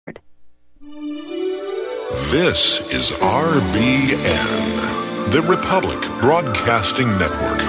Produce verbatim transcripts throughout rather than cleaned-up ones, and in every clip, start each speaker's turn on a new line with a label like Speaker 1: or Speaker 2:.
Speaker 1: This is R B N, the Republic Broadcasting Network.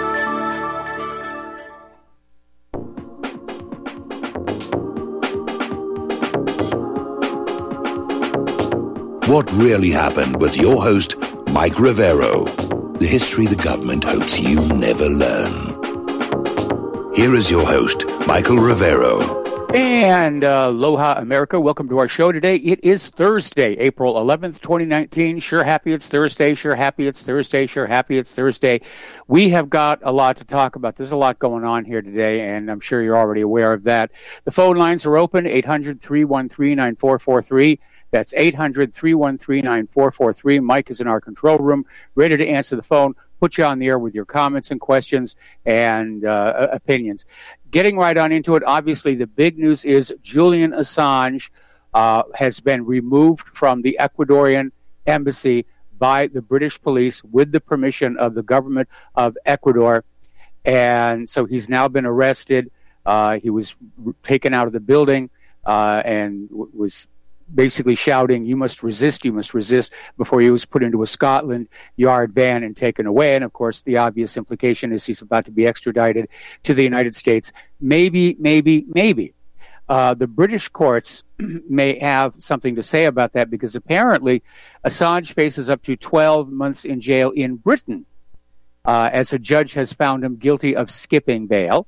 Speaker 2: What really happened with your host, Mike Rivero. The history the government hopes you never learn. Here is your host, Michael Rivero.
Speaker 3: And uh, aloha, America. Welcome to our show today. It is Thursday, April eleventh, twenty nineteen. Sure happy it's Thursday. Sure happy it's Thursday. Sure happy it's Thursday. We have got a lot to talk about. There's a lot going on here today, and I'm sure you're already aware of that. The phone lines are open, eight hundred, three one three, nine four four three. That's eight hundred, three one three, nine four four three. Mike is in our control room, ready to answer the phone, put you on the air with your comments and questions and uh, opinions. Getting right on into it, obviously the big news is Julian Assange uh, has been removed from the Ecuadorian embassy by the British police with the permission of the government of Ecuador. And so he's now been arrested. Uh, he was taken out of the building uh, and w- was basically shouting, "You must resist, you must resist," before he was put into a Scotland Yard van and taken away. And, of course, the obvious implication is he's about to be extradited to the United States. Maybe, maybe, maybe. Uh, the British courts may have something to say about that because apparently Assange faces up to twelve months in jail in Britain uh, as a judge has found him guilty of skipping bail.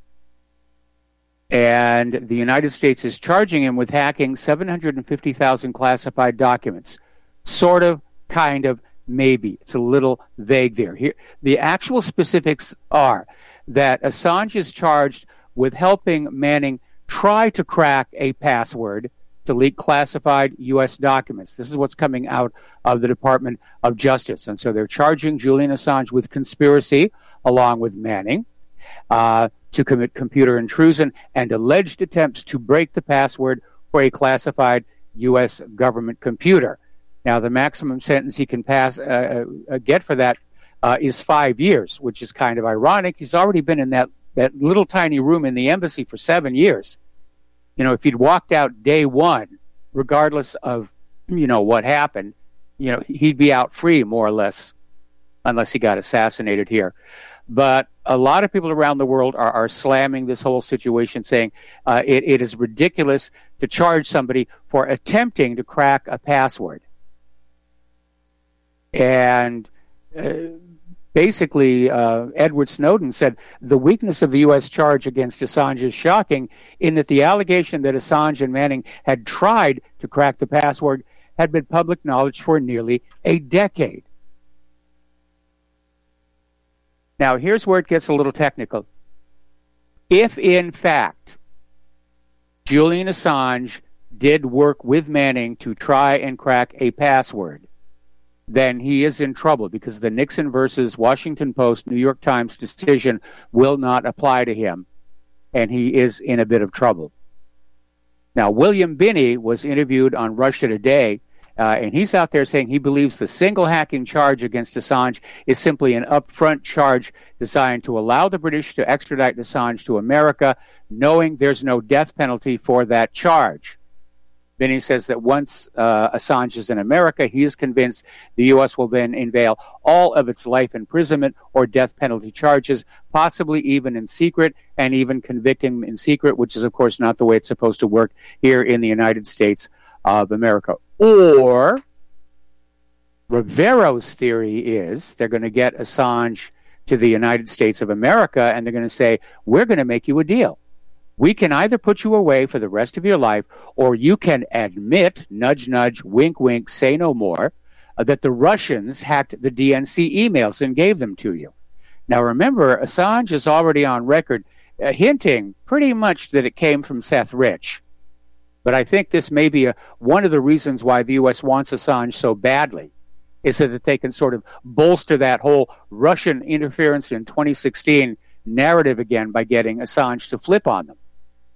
Speaker 3: And the United States is charging him with hacking seven hundred fifty thousand classified documents. Sort of, kind of, maybe. It's a little vague there. Here, the actual specifics are that Assange is charged with helping Manning try to crack a password to leak classified U S documents. This is what's coming out of the Department of Justice. And so they're charging Julian Assange with conspiracy along with Manning uh, to commit computer intrusion and alleged attempts to break the password for a classified U S government computer. Now, the maximum sentence he can pass uh, uh, get for that uh, is five years, which is kind of ironic. He's already been in that, that little tiny room in the embassy for seven years. You know, if he'd walked out day one, regardless of, you know, what happened, you know, he'd be out free, more or less, unless he got assassinated here. But a lot of people around the world are, are slamming this whole situation, saying uh, it, it is ridiculous to charge somebody for attempting to crack a password. And uh, basically, uh, Edward Snowden said the weakness of the U S charge against Assange is shocking in that the allegation that Assange and Manning had tried to crack the password had been public knowledge for nearly a decade. Now, here's where it gets a little technical. If, in fact, Julian Assange did work with Manning to try and crack a password, then he is in trouble because the Nixon versus Washington Post, New York Times decision will not apply to him, and he is in a bit of trouble. Now, William Binney was interviewed on Russia Today, Uh, and he's out there saying he believes the single hacking charge against Assange is simply an upfront charge designed to allow the British to extradite Assange to America, knowing there's no death penalty for that charge. Binney says that once uh, Assange is in America, he is convinced the U S will then unveil all of its life imprisonment or death penalty charges, possibly even in secret, and even convict him in secret, which is, of course, not the way it's supposed to work here in the United States of America. Or Rivero's theory is they're going to get Assange to the United States of America and they're going to say, we're going to make you a deal. We can either put you away for the rest of your life or you can admit, nudge, nudge, wink, wink, say no more, uh, that the Russians hacked the D N C emails and gave them to you. Now, remember, Assange is already on record uh, hinting pretty much that it came from Seth Rich. But I think this may be a, one of the reasons why the U S wants Assange so badly, is so that they can sort of bolster that whole Russian interference in twenty sixteen narrative again by getting Assange to flip on them.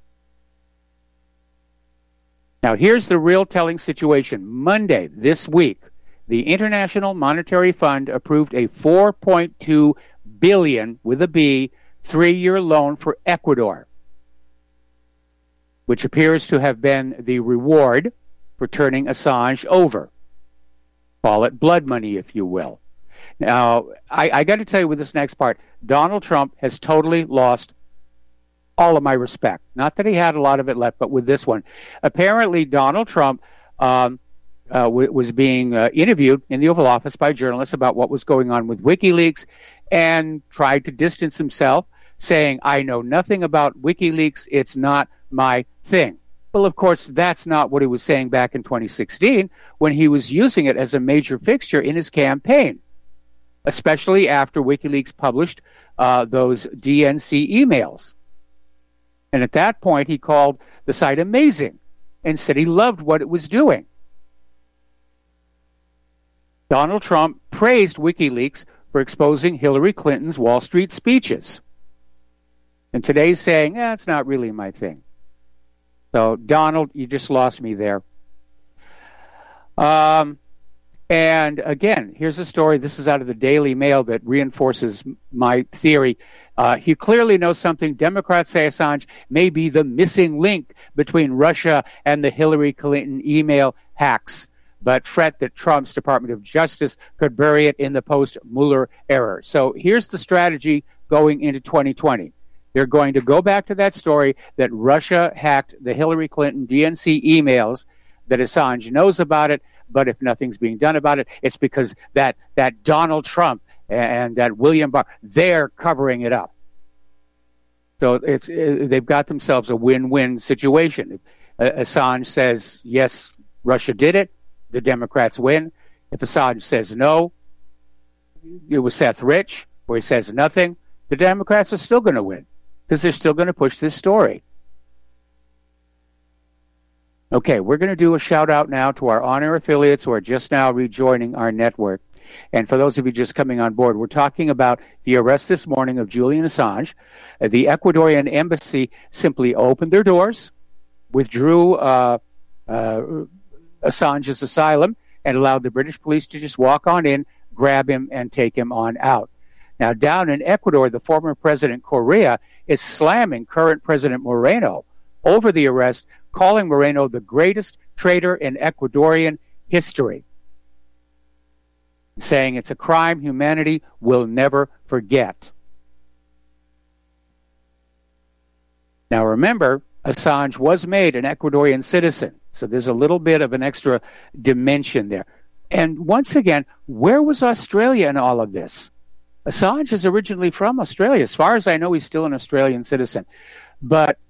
Speaker 3: Now, here's the real telling situation. Monday, this week, the International Monetary Fund approved a four point two billion dollars, with a B, three-year loan for Ecuador. which appears to have been the reward for turning Assange over. Call it blood money, if you will. Now, I, I got to tell you with this next part, Donald Trump has totally lost all of my respect. Not that he had a lot of it left, but with this one. Apparently, Donald Trump um, uh, w- was being uh, interviewed in the Oval Office by journalists about what was going on with WikiLeaks and tried to distance himself, saying, I know nothing about WikiLeaks. It's not my thing. Well, of course, that's not what he was saying back in twenty sixteen when he was using it as a major fixture in his campaign, especially after WikiLeaks published uh, those D N C emails. And at that point, he called the site amazing and said he loved what it was doing. Donald Trump praised WikiLeaks for exposing Hillary Clinton's Wall Street speeches. And today's saying, eh, it's not really my thing. So, Donald, you just lost me there. Um, and again, here's a story. This is out of the Daily Mail that reinforces my theory. Uh, he clearly knows something. Democrats say Assange may be the missing link between Russia and the Hillary Clinton email hacks, but fret that Trump's Department of Justice could bury it in the post-Mueller era. So here's the strategy going into twenty twenty. They're going to go back to that story that Russia hacked the Hillary Clinton D N C emails, that Assange knows about it, but if nothing's being done about it, it's because that, that Donald Trump and that William Barr, they're covering it up. So it's it, they've got themselves a win-win situation. Uh, Assange says, yes, Russia did it, the Democrats win. If Assange says no, it was Seth Rich, or he says nothing, the Democrats are still going to win because they're still going to push this story. Okay, we're going to do a shout-out now to our on-air affiliates who are just now rejoining our network. And for those of you just coming on board, we're talking about the arrest this morning of Julian Assange. Uh, the Ecuadorian embassy simply opened their doors, withdrew uh, uh, Assange's asylum, and allowed the British police to just walk on in, grab him, and take him on out. Now, down in Ecuador, the former President Correa is slamming current President Moreno over the arrest, calling Moreno the greatest traitor in Ecuadorian history, saying it's a crime humanity will never forget. Now, remember, Assange was made an Ecuadorian citizen, so there's a little bit of an extra dimension there. And once again, where was Australia in all of this? Assange is originally from Australia. As far as I know, he's still an Australian citizen. But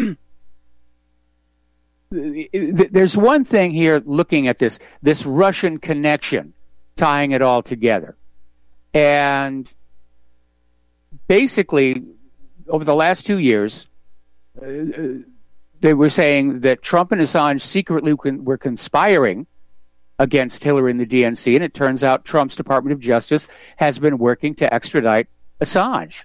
Speaker 3: there's one thing here looking at this, this Russian connection, tying it all together. And basically, over the last two years, uh, they were saying that Trump and Assange secretly were conspiring against Hillary and the D N C, and it turns out Trump's Department of Justice has been working to extradite Assange.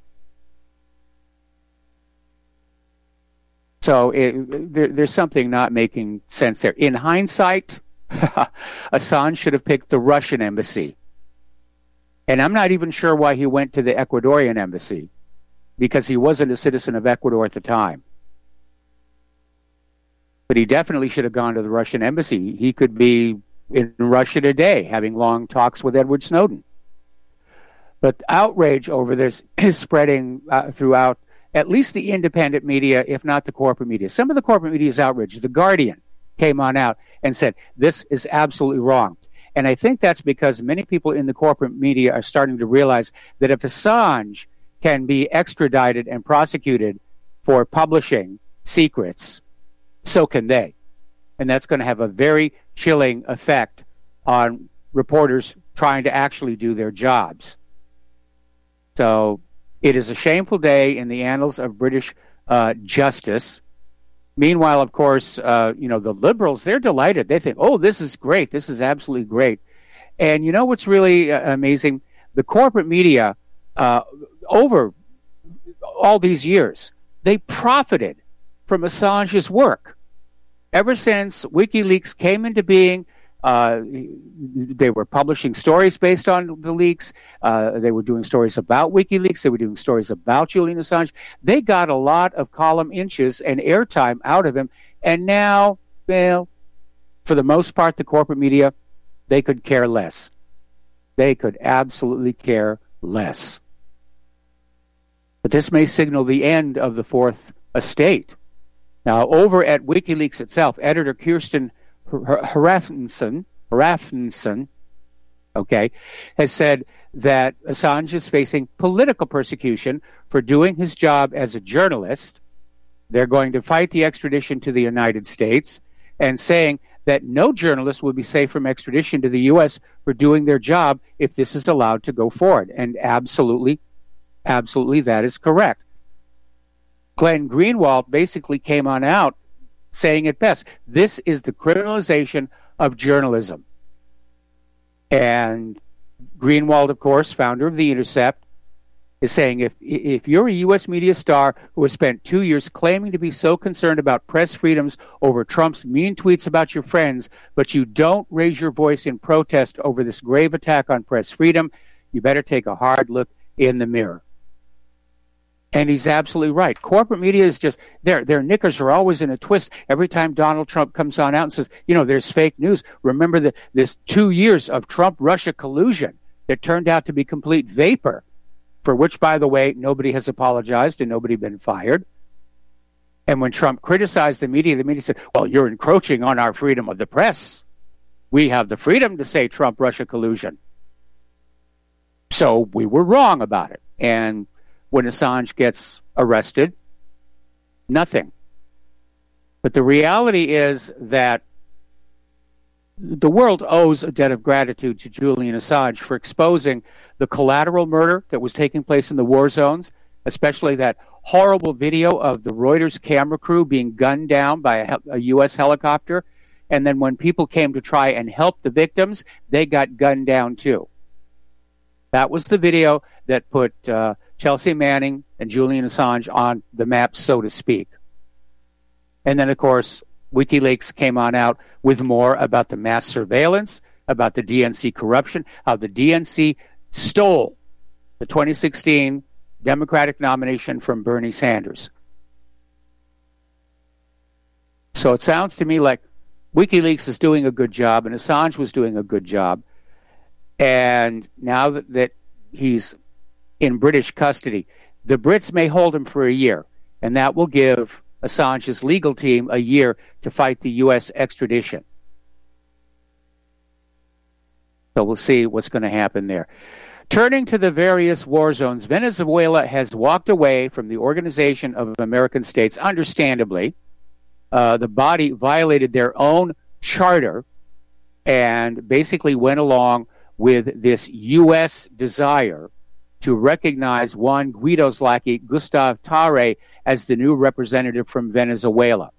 Speaker 3: So it, there, there's something not making sense there. In hindsight, Assange should have picked the Russian embassy. And I'm not even sure why he went to the Ecuadorian embassy, because he wasn't a citizen of Ecuador at the time. But he definitely should have gone to the Russian embassy. He could be in Russia today, having long talks with Edward Snowden. But outrage over this is spreading uh, throughout at least the independent media, if not the corporate media. Some of the corporate media is outraged. The Guardian came on out and said, this is absolutely wrong. And I think that's because many people in the corporate media are starting to realize that if Assange can be extradited and prosecuted for publishing secrets, so can they. And that's going to have a very chilling effect on reporters trying to actually do their jobs. So it is a shameful day in the annals of British uh, justice. Meanwhile, of course, uh, you know, the liberals, they're delighted. They think, oh, this is great. This is absolutely great. And you know what's really uh, amazing? The corporate media, uh, over all these years, they profited from Assange's work. Ever since WikiLeaks came into being, uh, they were publishing stories based on the leaks. Uh, they were doing stories about WikiLeaks. They were doing stories about Julian Assange. They got a lot of column inches and airtime out of him And now, well, for the most part, the corporate media, they could care less. They could absolutely care less. But this may signal the end of the fourth estate. Now, over at WikiLeaks itself, editor Kirsten Hrafnsson, Hrafnsson, okay, has said that Assange is facing political persecution for doing his job as a journalist. They're going to fight the extradition to the United States, and saying that no journalist will be safe from extradition to the U S for doing their job if this is allowed to go forward. And absolutely, absolutely that is correct. Glenn Greenwald basically came on out saying it best. This is the criminalization of journalism. And Greenwald, of course, founder of The Intercept, is saying if if you're a U S media star who has spent two years claiming to be so concerned about press freedoms over Trump's mean tweets about your friends, but you don't raise your voice in protest over this grave attack on press freedom, you better take a hard look in the mirror. And he's absolutely right. Corporate media is just, their their knickers are always in a twist every time Donald Trump comes on out and says, you know, there's fake news. Remember the, this two years of Trump-Russia collusion that turned out to be complete vapor, for which, by the way, nobody has apologized and nobody been fired. And when Trump criticized the media, the media said, well, you're encroaching on our freedom of the press. We have the freedom to say Trump-Russia collusion. So we were wrong about it. And when Assange gets arrested, nothing. But the reality is that the world owes a debt of gratitude to Julian Assange for exposing the collateral murder that was taking place in the war zones, especially that horrible video of the Reuters camera crew being gunned down by a, a U S helicopter. And then when people came to try and help the victims, they got gunned down too. That was the video that put uh, Chelsea Manning and Julian Assange on the map, so to speak. And then, of course, WikiLeaks came on out with more about the mass surveillance, about the D N C corruption, how the D N C stole the twenty sixteen Democratic nomination from Bernie Sanders. So it sounds to me like WikiLeaks is doing a good job and Assange was doing a good job. And now that, that he's in British custody, the Brits may hold him for a year, and that will give Assange's legal team a year to fight the U S extradition. So we'll see what's going to happen there. Turning to the various war zones, Venezuela has walked away from the Organization of American States, understandably. Uh, the body violated their own charter and basically went along with this U S desire to recognize Juan Guaido's lackey, Gustave Tarre, as the new representative from Venezuela.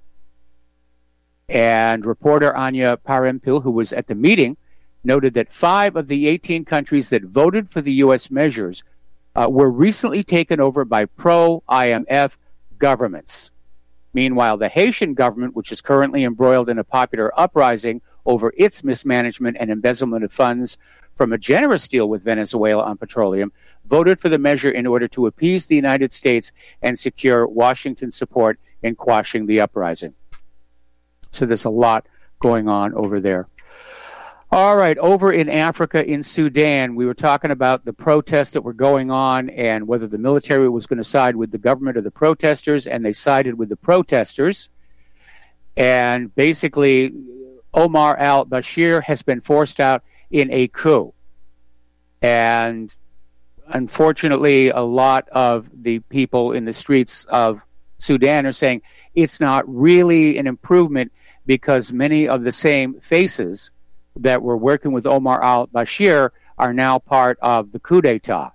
Speaker 3: And reporter Anya Parampil, who was at the meeting, noted that five of the eighteen countries that voted for the U S measures uh, were recently taken over by pro-I M F governments. Meanwhile, the Haitian government, which is currently embroiled in a popular uprising over its mismanagement and embezzlement of funds from a generous deal with Venezuela on petroleum, voted for the measure in order to appease the United States and secure Washington's support in quashing the uprising. So there's a lot going on over there. All right, over in Africa, in Sudan, we were talking about the protests that were going on and whether the military was going to side with the government or the protesters, and they sided with the protesters. And basically, Omar al-Bashir has been forced out in a coup. And unfortunately, a lot of the people in the streets of Sudan are saying it's not really an improvement because many of the same faces that were working with Omar al-Bashir are now part of the coup d'etat.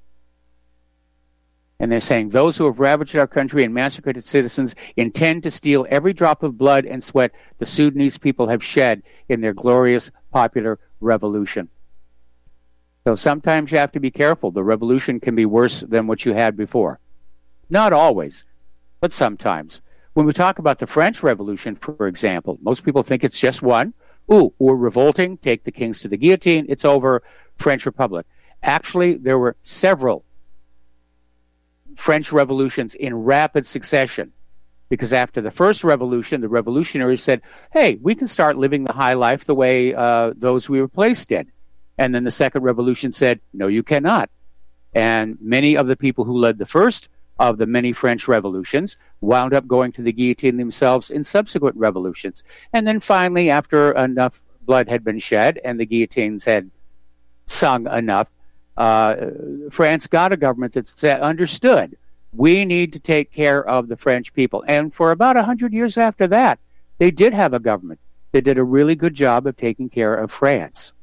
Speaker 3: And they're saying those who have ravaged our country and massacred its citizens intend to steal every drop of blood and sweat the Sudanese people have shed in their glorious popular revolution. So sometimes you have to be careful. The revolution can be worse than what you had before. Not always, but sometimes. When we talk about the French Revolution, for example, most people think it's just one. Ooh, we're revolting, take the kings to the guillotine, it's over, French Republic. Actually, there were several French revolutions in rapid succession Because after the first revolution, the revolutionaries said, hey, we can start living the high life the way uh, those we replaced did. And then the second revolution said, no, you cannot. And many of the people who led the first of the many French revolutions wound up going to the guillotine themselves in subsequent revolutions. And then finally, after enough blood had been shed and the guillotines had sung enough, uh, France got a government that understood we need to take care of the French people. And for about one hundred years after that, they did have a government that did a really good job of taking care of France.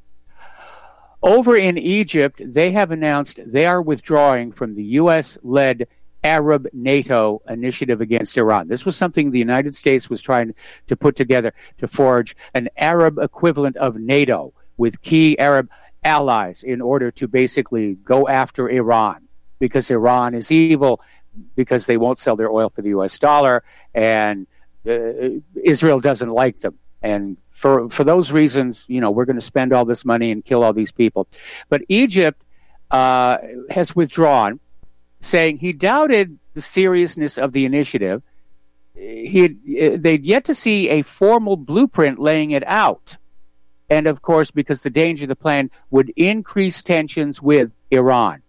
Speaker 3: Over in Egypt, they have announced they are withdrawing from the U S-led Arab NATO initiative against Iran. This was something the United States was trying to put together to forge an Arab equivalent of NATO with key Arab allies in order to basically go after Iran, because Iran is evil, because they won't sell their oil for the U S dollar, and uh, Israel doesn't like them. And for for those reasons, you know, we're going to spend all this money and kill all these people. But Egypt uh, has withdrawn, saying he doubted the seriousness of the initiative. He had, they'd yet to see a formal blueprint laying it out. And, of course, because the danger of the plan would increase tensions with Iran.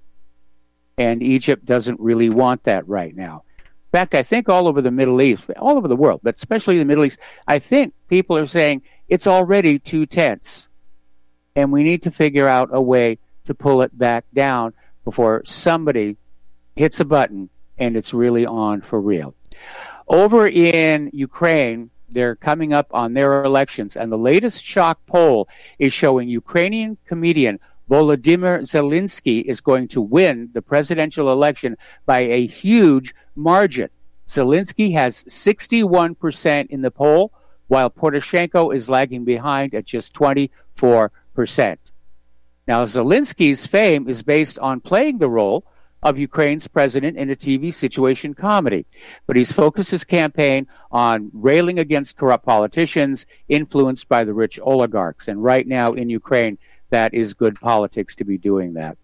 Speaker 3: And Egypt doesn't really want that right now. In fact, I think all over the Middle East, all over the world, but especially the Middle East, I think people are saying it's already too tense. And we need to figure out a way to pull it back down before somebody hits a button and it's really on for real. Over in Ukraine, they're coming up on their elections, and the latest shock poll is showing Ukrainian comedian Volodymyr Zelensky is going to win the presidential election by a huge margin. Zelensky has sixty-one percent in the poll, while Poroshenko is lagging behind at just twenty-four percent. Now, Zelensky's fame is based on playing the role of Ukraine's president in a T V situation comedy, but he's focused his campaign on railing against corrupt politicians influenced by the rich oligarchs. And right now in Ukraine, that is good politics to be doing that.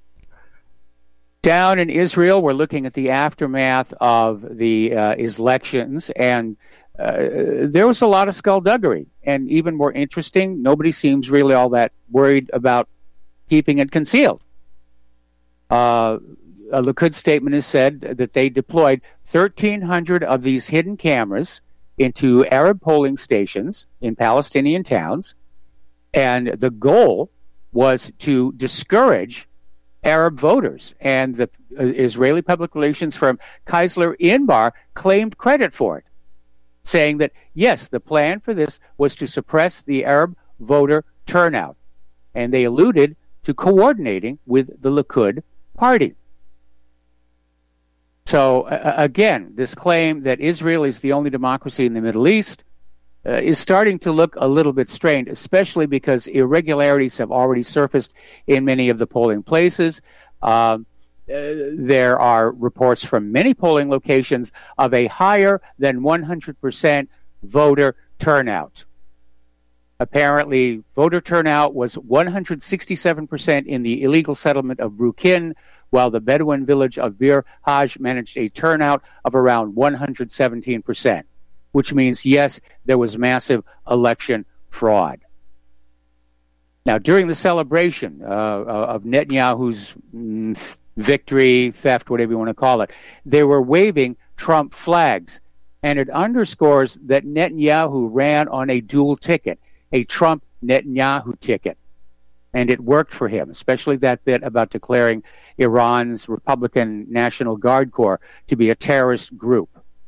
Speaker 3: Down in Israel, we're looking at the aftermath of the uh, elections, and uh, there was a lot of skullduggery. And even more interesting, nobody seems really all that worried about keeping it concealed. Uh, a Likud statement has said that they deployed thirteen hundred of these hidden cameras into Arab polling stations in Palestinian towns, and the goal was to discourage Arab voters. And the uh, Israeli public relations firm Keisler Inbar claimed credit for it, saying that, yes, the plan for this was to suppress the Arab voter turnout. And they alluded to coordinating with the Likud party. So, uh, again, this claim that Israel is the only democracy in the Middle East uh, is starting to look a little bit strained, especially because irregularities have already surfaced in many of the polling places. Uh, uh, there are reports from many polling locations of a higher than one hundred percent voter turnout. Apparently, voter turnout was one hundred sixty-seven percent in the illegal settlement of Brukin, while the Bedouin village of Bir Haj managed a turnout of around one hundred seventeen percent, which means, yes, there was massive election fraud. Now, during the celebration uh, of Netanyahu's mm, victory, theft, whatever you want to call it, they were waving Trump flags, and it underscores that Netanyahu ran on a dual ticket, a Trump-Netanyahu ticket. And it worked for him, especially that bit about declaring Iran's Republican National Guard Corps to be a terrorist group.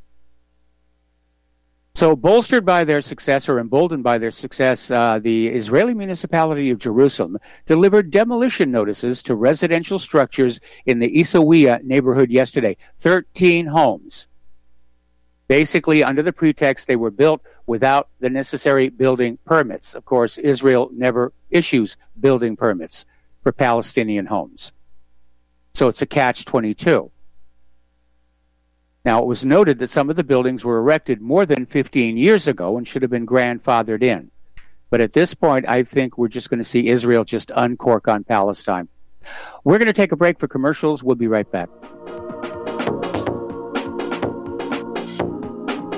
Speaker 3: So bolstered by their success, or emboldened by their success, uh, the Israeli municipality of Jerusalem delivered demolition notices to residential structures in the Isawiya neighborhood yesterday, thirteen homes. Basically, under the pretext they were built without the necessary building permits. Of course, Israel never issues building permits for Palestinian homes. So it's a catch twenty-two. Now, it was noted that some of the buildings were erected more than fifteen years ago and should have been grandfathered in. But at this point, I think we're just going to see Israel just uncork on Palestine. We're going to take a break for commercials. We'll be right back.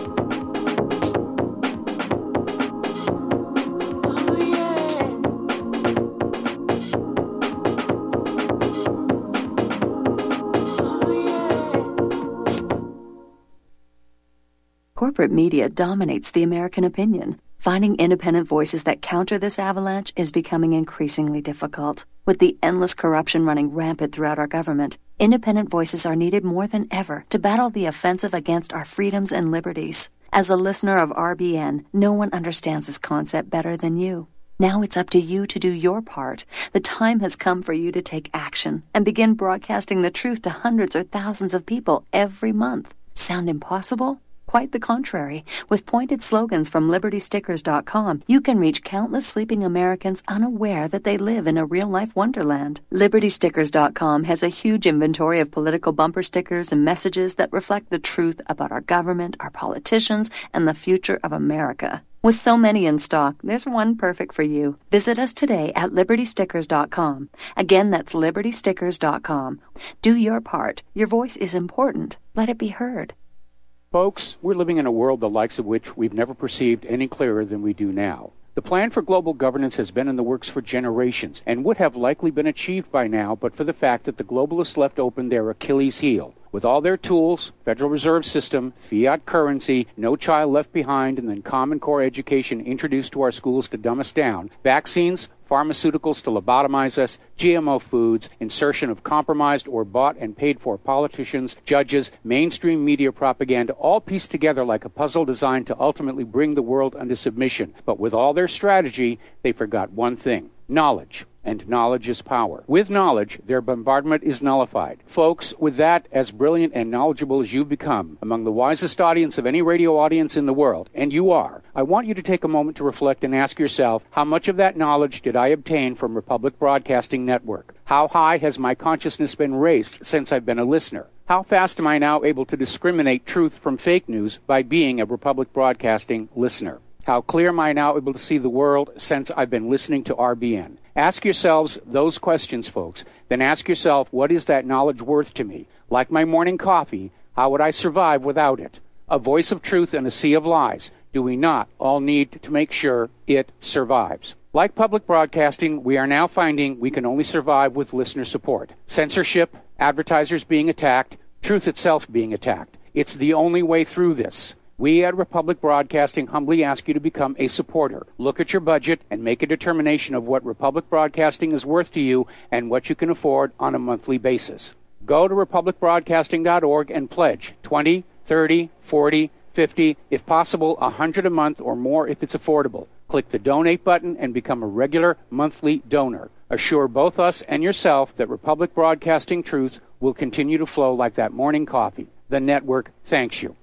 Speaker 4: corporate media dominates the American opinion. Finding independent voices that counter this avalanche is becoming increasingly difficult. With the endless corruption running rampant throughout our government, independent voices are needed more than ever to battle the offensive against our freedoms and liberties. As a listener of R B N, no one understands this concept better than you. Now it's up to you to do your part. The time has come for you to take action and begin broadcasting the truth to hundreds or thousands of people every month. Sound impossible? Quite the contrary. With pointed slogans from Liberty Stickers dot com, you can reach countless sleeping Americans unaware that they live in a real-life wonderland. Liberty Stickers dot com has a huge inventory of political bumper stickers and messages that reflect the truth about our government, our politicians, and the future of America. With so many in stock, there's one perfect for you. Visit us today at Liberty Stickers dot com. Again, that's Liberty Stickers dot com. Do your part. Your voice is important. Let it be heard.
Speaker 3: Folks, we're living in a world the likes of which we've never perceived any clearer than we do now. The plan for global governance has been in the works for generations and would have likely been achieved by now but for the fact that the globalists left open their Achilles heel. With all their tools, Federal Reserve System, fiat currency, no child left behind, and then Common Core education introduced to our schools to dumb us down, vaccines, pharmaceuticals to lobotomize us, G M O foods, insertion of compromised or bought and paid for politicians, judges, mainstream media propaganda, all pieced together like a puzzle designed to ultimately bring the world under submission. But with all their strategy, they forgot one thing: knowledge. And knowledge is power. With knowledge, their bombardment is nullified. Folks, with that, as brilliant and knowledgeable as you've become, among the wisest audience of any radio audience in the world, and you are, I want you to take a moment to reflect and ask yourself, how much of that knowledge did I obtain from Republic Broadcasting Network? How high has my consciousness been raised since I've been a listener? How fast am I now able to discriminate truth from fake news by being a Republic Broadcasting listener? How clear am I now able to see the world since I've been listening to R B N? Ask yourselves those questions, folks. Then ask yourself, what is that knowledge worth to me? Like my morning coffee, how would I survive without it? A voice of truth in a sea of lies. Do we not all need to make sure it survives? Like public broadcasting, we are now finding we can only survive with listener support. Censorship, advertisers being attacked, truth itself being attacked. It's the only way through this. We at Republic Broadcasting humbly ask you to become a supporter. Look at your budget and make a determination of what Republic Broadcasting is worth to you and what you can afford on a monthly basis. Go to republic broadcasting dot org and pledge twenty, thirty, forty, fifty, if possible, one hundred a month or more if it's affordable. Click the donate button and become a regular monthly donor. Assure both us and yourself that Republic Broadcasting truth will continue to flow like that morning coffee. The network thanks you.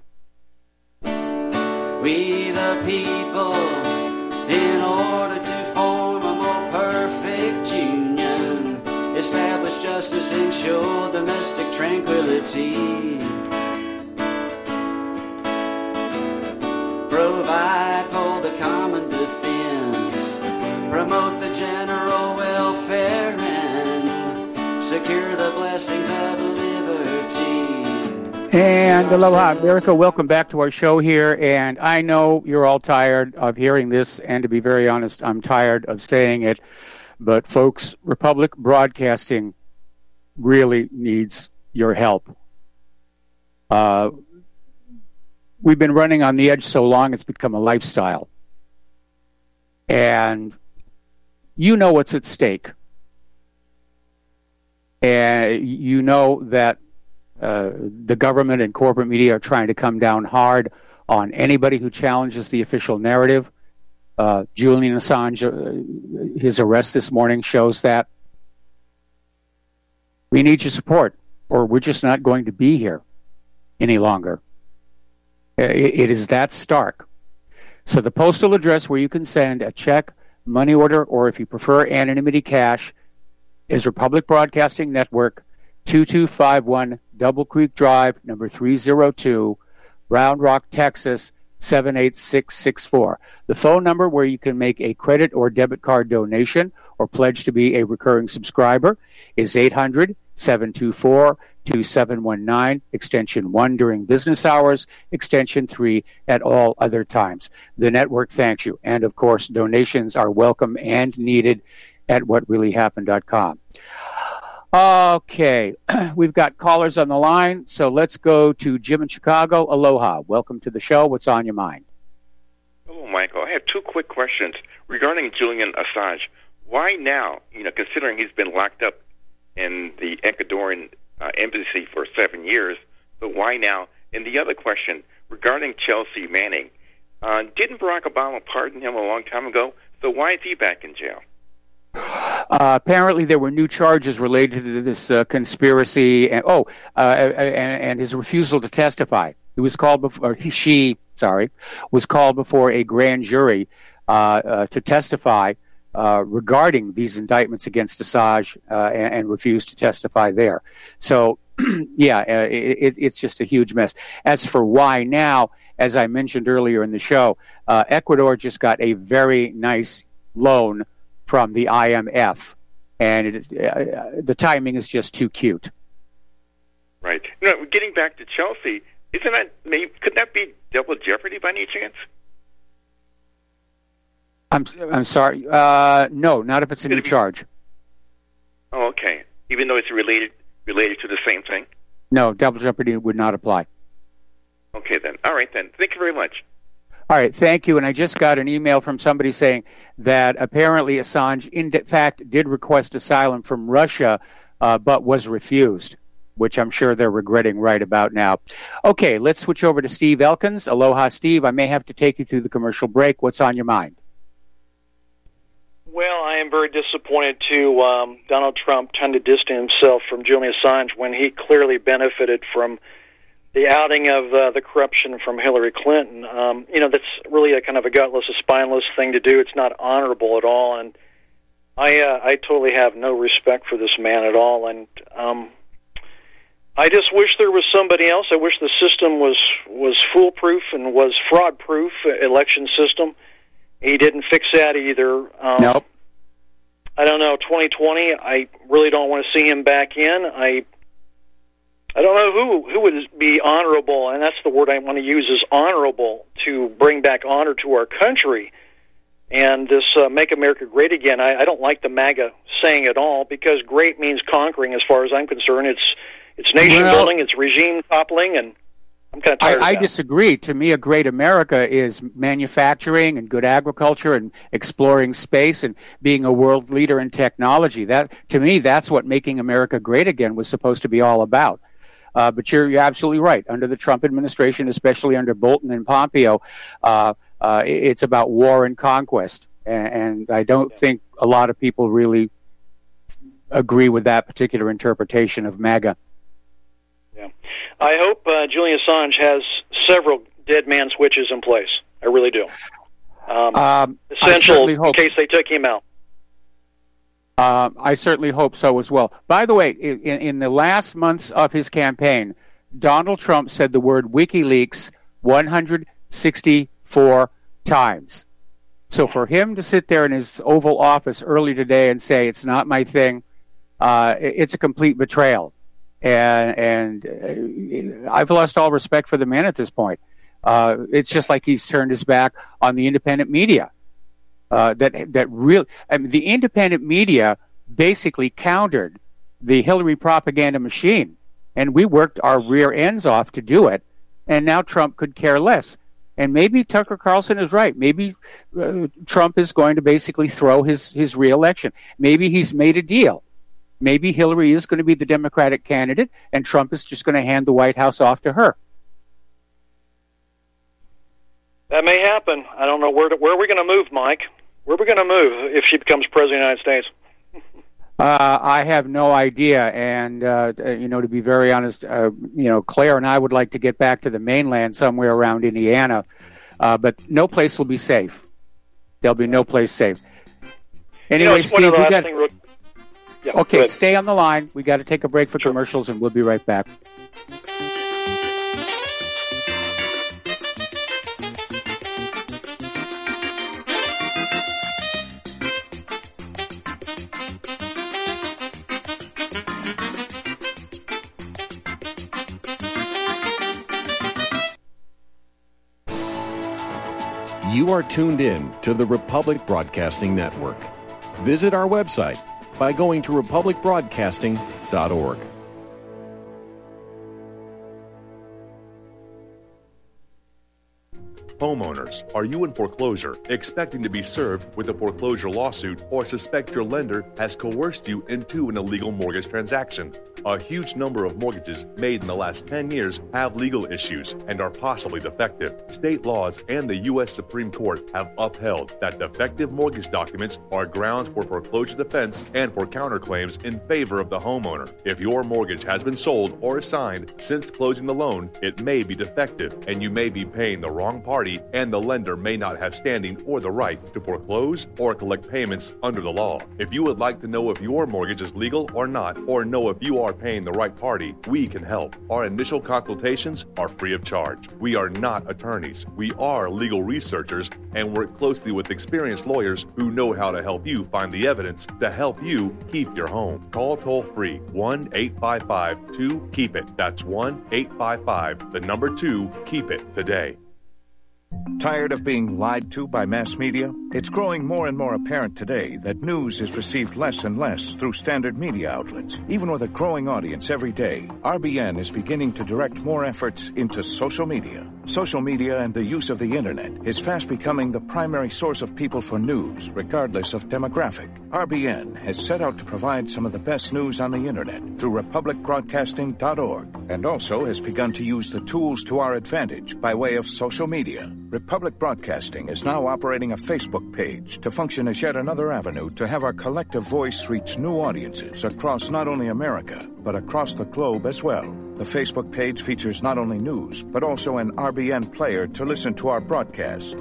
Speaker 5: We the people, in order to form a more perfect union, establish justice, ensure domestic tranquility, provide for the common defense, promote the general welfare, and secure the blessings of liberty.
Speaker 3: And aloha, America. Welcome back to our show here. And I know you're all tired of hearing this. And to be very honest, I'm tired of saying it. But folks, Republic Broadcasting really needs your help. Uh, we've been running on the edge so long, it's become a lifestyle. And you know what's at stake. And you know that Uh, the government and corporate media are trying to come down hard on anybody who challenges the official narrative. Uh, Julian Assange, uh, his arrest this morning shows that. We need your support, or we're just not going to be here any longer. It, it is that stark. So the postal address where you can send a check, money order, or if you prefer anonymity cash, is Republic Broadcasting Network, two two five one Double Creek Drive, number three oh two, Round Rock, Texas, seven eight six six four. The phone number where you can make a credit or debit card donation or pledge to be a recurring subscriber is eight hundred, seven two four, two seven one nine, extension one during business hours, extension three at all other times. The network thanks you. And, of course, donations are welcome and needed at what really happened dot com. Okay, we've got callers on the line, so let's go to Jim in Chicago. Aloha. Welcome to the show. What's on your mind?
Speaker 6: Hello, Michael. I have two quick questions regarding Julian Assange. Why now, you know, considering he's been locked up in the Ecuadorian uh, embassy for seven years, but why now? And the other question regarding Chelsea Manning. Uh, didn't Barack Obama pardon him a long time ago? So why is he back in jail?
Speaker 3: Uh, apparently, there were new charges related to this uh, conspiracy, and oh, uh, and, and his refusal to testify. He was called before. Or he, she, sorry, was called before a grand jury uh, uh, to testify uh, regarding these indictments against Assange, uh, and, and refused to testify there. So, yeah, uh, it, it's just a huge mess. As for why now, as I mentioned earlier in the show, uh, Ecuador just got a very nice loan from the I M F, and it, uh, the timing is just too cute.
Speaker 6: Right. You know, getting back to Chelsea, isn't that maybe, could that be double jeopardy by any chance?
Speaker 3: I'm I'm sorry. Uh, no, not if it's a new charge.
Speaker 6: Oh, okay. Even though it's related related to the same thing.
Speaker 3: No, double jeopardy would not apply.
Speaker 6: Okay, then. All right, then. Thank you very much.
Speaker 3: All right, thank you. And I just got an email from somebody saying that apparently Assange, in fact, did request asylum from Russia, uh, but was refused, which I'm sure they're regretting right about now. Okay, let's switch over to Steve Elkins. Aloha, Steve. I may have to take you through the commercial break. What's on your mind?
Speaker 7: Well, I am very disappointed to um, Donald Trump trying to distance himself from Julian Assange when he clearly benefited from the outing of uh, the corruption from Hillary Clinton. Um, you know, that's really a kind of a gutless, a spineless thing to do. It's not honorable at all, and I uh, I totally have no respect for this man at all. And um, I just wish there was somebody else. I wish the system was was foolproof and was fraud-proof, uh, election system. He didn't fix that either. Um,
Speaker 3: nope.
Speaker 7: I don't know, twenty twenty, I really don't want to see him back in. I I don't know who, who would be honorable, and that's the word I want to use, is honorable, to bring back honor to our country. And this uh, Make America Great Again, I, I don't like the MAGA saying at all, because great means conquering as far as I'm concerned. It's it's nation
Speaker 3: well,
Speaker 7: building, it's regime toppling, and I'm kind of tired
Speaker 3: I,
Speaker 7: of that.
Speaker 3: I disagree. To me, a great America is manufacturing and good agriculture and exploring space and being a world leader in technology. That, to me, that's what Making America Great Again was supposed to be all about. Uh, but you're, you're absolutely right. Under the Trump administration, especially under Bolton and Pompeo, uh, uh, it's about war and conquest. And, and I don't think a lot of people really agree with that particular interpretation of MAGA.
Speaker 7: Yeah, I hope uh, Julian Assange has several dead man switches in place. I really do. Um,
Speaker 3: um,
Speaker 7: essential in case they took him out.
Speaker 3: Uh, I certainly hope so as well. By the way, in, in the last months of his campaign, Donald Trump said the word WikiLeaks one hundred sixty-four times. So for him to sit there in his Oval Office early today and say, it's not my thing, uh, it's a complete betrayal. And, and I've lost all respect for the man at this point. Uh, it's just like he's turned his back on the independent media. Uh, that that real, I mean, the independent media basically countered the Hillary propaganda machine, and we worked our rear ends off to do it. And now Trump could care less. And maybe Tucker Carlson is right. Maybe uh, Trump is going to basically throw his his reelection. Maybe he's made a deal. Maybe Hillary is going to be the Democratic candidate, and Trump is just going to hand the White House off to her.
Speaker 7: That may happen. I don't know where to, where are we going to move, Mike. Where are we going to move if she becomes president of the United States?
Speaker 3: Uh, I have no idea, and uh, you know, to be very honest, uh, you know, Claire and I would like to get back to the mainland somewhere around Indiana, uh, but no place will be safe. There'll be no place safe. Anyway,
Speaker 7: you know,
Speaker 3: Steve, we got.
Speaker 7: Real... Yeah,
Speaker 3: okay, stay on the line. We got to take a break for sure. commercials, and we'll be right back.
Speaker 8: You are tuned in to the Republic Broadcasting Network. Visit our website, by going to republic broadcasting dot org.
Speaker 9: Homeowners, are you in foreclosure, expecting to be served with a foreclosure lawsuit, or suspect your lender has coerced you into an illegal mortgage transaction? A huge number of mortgages made in the last ten years have legal issues and are possibly defective. State laws and the U S Supreme Court have upheld that defective mortgage documents are grounds for foreclosure defense and for counterclaims in favor of the homeowner. If your mortgage has been sold or assigned since closing the loan, it may be defective and you may be paying the wrong party, and the lender may not have standing or the right to foreclose or collect payments under the law. If you would like to know if your mortgage is legal or not, or know if you are paying the right party, we can help. Our initial consultations are free of charge. We are not attorneys. We are legal researchers and work closely with experienced lawyers who know how to help you find the evidence to help you keep your home. Call toll-free one eight five five two keep it. That's one eight five five, the number two, keep it today.
Speaker 10: Tired of being lied to by mass media? It's growing more and more apparent today that news is received less and less through standard media outlets. Even with a growing audience every day, R B N is beginning to direct more efforts into social media. Social media and the use of the internet is fast becoming the primary source of people for news, regardless of demographic. R B N has set out to provide some of the best news on the internet through republic broadcasting dot org, and also has begun to use the tools to our advantage by way of social media. Republic Broadcasting is now operating a Facebook page to function as yet another avenue to have our collective voice reach new audiences across not only America, but across the globe as well. The Facebook page features not only news, but also an R B N player to listen to our broadcast.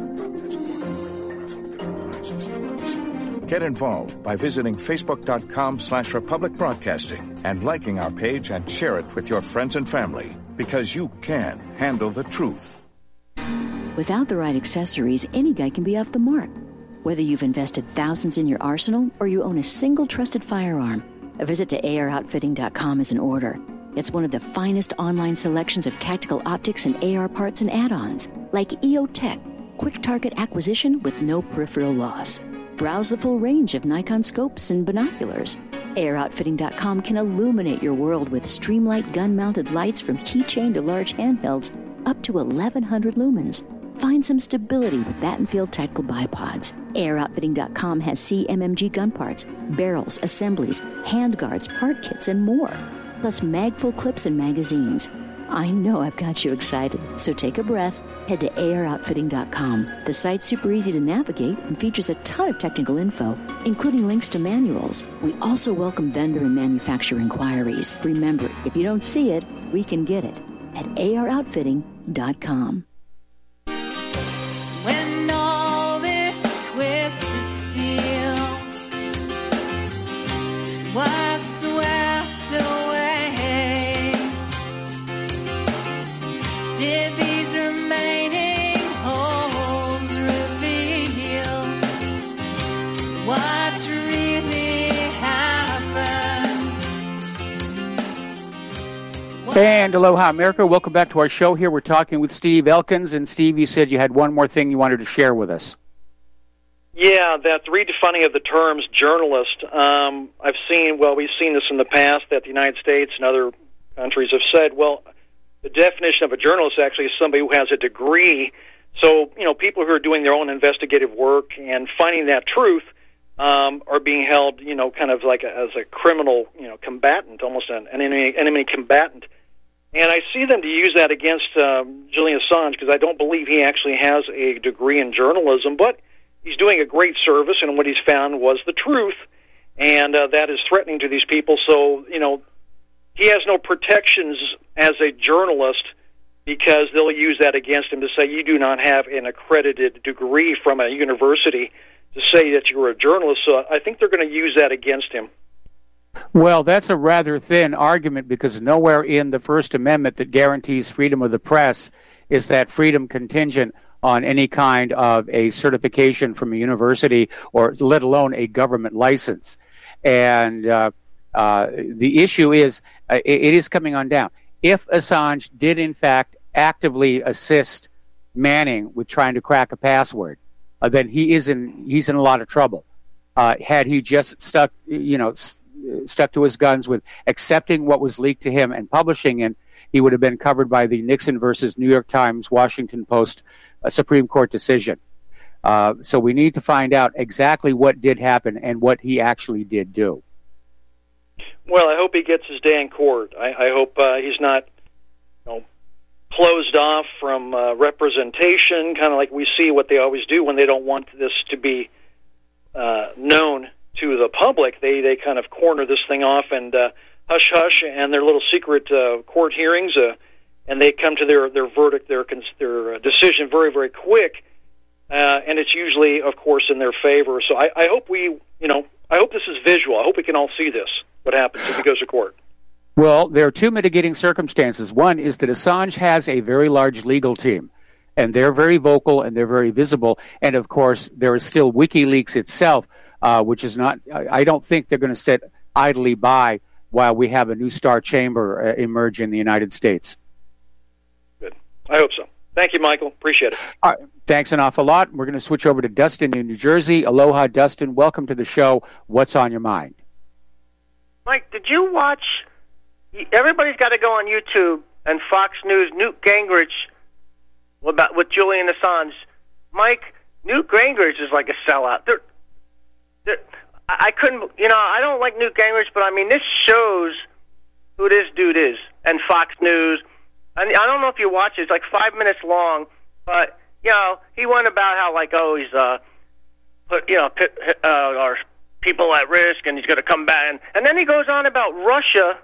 Speaker 10: Get involved by visiting facebook.com slash Republic Broadcasting and liking our page and share it with your friends and family, because you can handle the truth.
Speaker 11: Without the right accessories, any guy can be off the mark. Whether you've invested thousands in your arsenal or you own a single trusted firearm, a visit to A R outfitting dot com is in order. It's one of the finest online selections of tactical optics and A R parts and add-ons, like E O Tech, quick target acquisition with no peripheral loss. Browse the full range of Nikon scopes and binoculars. A R outfitting dot com can illuminate your world with Streamlight gun-mounted lights from keychain to large handhelds up to eleven hundred lumens. Find some stability with Battenfield tactical bipods. A R outfitting dot com has C M M G gun parts, barrels, assemblies, handguards, part kits, and more, plus mag-full clips and magazines. I know I've got you excited, so take a breath. Head to A R outfitting dot com. The site's super easy to navigate and features a ton of technical info, including links to manuals. We also welcome vendor and manufacturer inquiries. Remember, if you don't see it, we can get it at A R outfitting dot com.
Speaker 12: When all this twisted steel was swept away, did these remaining holes reveal what really happened? What
Speaker 3: And aloha, America. Welcome back to our show here. We're talking with Steve Elkins. And Steve, you said you had one more thing you wanted to share with us.
Speaker 7: Yeah, that redefining of the terms journalist. Um, I've seen, well, we've seen this in the past, that the United States and other countries have said, well, the definition of a journalist actually is somebody who has a degree. So, you know, people who are doing their own investigative work and finding that truth um, are being held, you know, kind of like a, as a criminal, you know, combatant, almost an, an enemy, enemy combatant. And I see them to use that against um, Julian Assange, because I don't believe he actually has a degree in journalism, but he's doing a great service, and what he's found was the truth, and uh, that is threatening to these people. So, you know, he has no protections as a journalist, because they'll use that against him to say you do not have an accredited degree from a university to say that you're a journalist. So I think they're going to use that against him.
Speaker 3: Well, that's a rather thin argument, because nowhere in the First Amendment that guarantees freedom of the press is that freedom contingent on any kind of a certification from a university, or let alone a government license. And uh, uh, the issue is, uh, it, it is coming on down. If Assange did, in fact, actively assist Manning with trying to crack a password, uh, then he is in he's in a lot of trouble. Uh, had he just stuck, you know, s- stuck to his guns with accepting what was leaked to him and publishing it, he would have been covered by the Nixon versus New York Times, Washington Post uh, Supreme Court decision. Uh, so we need to find out exactly what did happen and what he actually did do.
Speaker 7: Well, I hope he gets his day in court. I, I hope uh, he's not, you know, closed off from uh, representation, kind of like we see what they always do when they don't want this to be uh, known to the public. They they kind of corner this thing off and uh, hush hush, and their little secret uh, court hearings, uh, and they come to their their verdict, their their uh, decision very very quick, uh, and it's usually, of course, in their favor. So I, I hope we, you know, I hope this is visual. I hope we can all see this. What happens if he goes to court?
Speaker 3: Well, there are two mitigating circumstances. One is that Assange has a very large legal team, and they're very vocal and they're very visible. And, of course, there is still WikiLeaks itself, uh, which is not – I don't think they're going to sit idly by while we have a new star chamber uh, emerge in the United States.
Speaker 7: Good. I hope so. Thank you, Michael. Appreciate it.
Speaker 3: All right. Thanks an awful lot. We're going to switch over to Dustin in New Jersey. Aloha, Dustin. Welcome to the show. What's on your mind?
Speaker 13: Mike, did you watch – everybody's got to go on YouTube and Fox News, Newt Gingrich about with Julian Assange. Mike, Newt Gingrich is like a sellout. They're, they're, I I couldn't – you know, I don't like Newt Gingrich, but, I mean, this shows who this dude is. And Fox News. And I don't know if you watch it. It's like five minutes long. But, you know, he went about how, like, oh, he's, uh, put, you know, pit, uh, our – people at risk, and he's going to come back. And, and then he goes on about Russia.